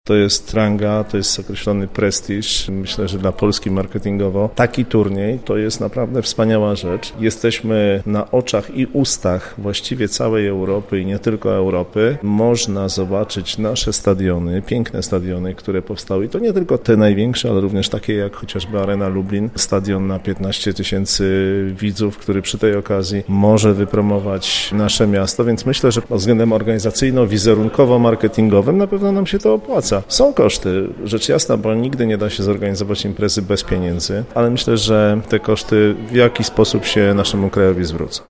To jest ranga, to jest określony prestiż. Myślę, że dla Polski marketingowo taki turniej to jest naprawdę wspaniała rzecz. Jesteśmy na oczach i ustach właściwie całej Europy i nie tylko Europy. Można zobaczyć nasze stadiony, piękne stadiony, które powstały. I to nie tylko te największe, ale również takie jak chociażby Arena Lublin. Stadion na 15 000 widzów, który przy tej okazji może wypromować nasze miasto. Więc myślę, że pod względem organizacyjno-wizerunkowo-marketingowym na pewno nam się to opłaca. Są koszty, rzecz jasna, bo nigdy nie da się zorganizować imprezy bez pieniędzy, ale myślę, że te koszty w jakiś sposób się naszemu krajowi zwrócą.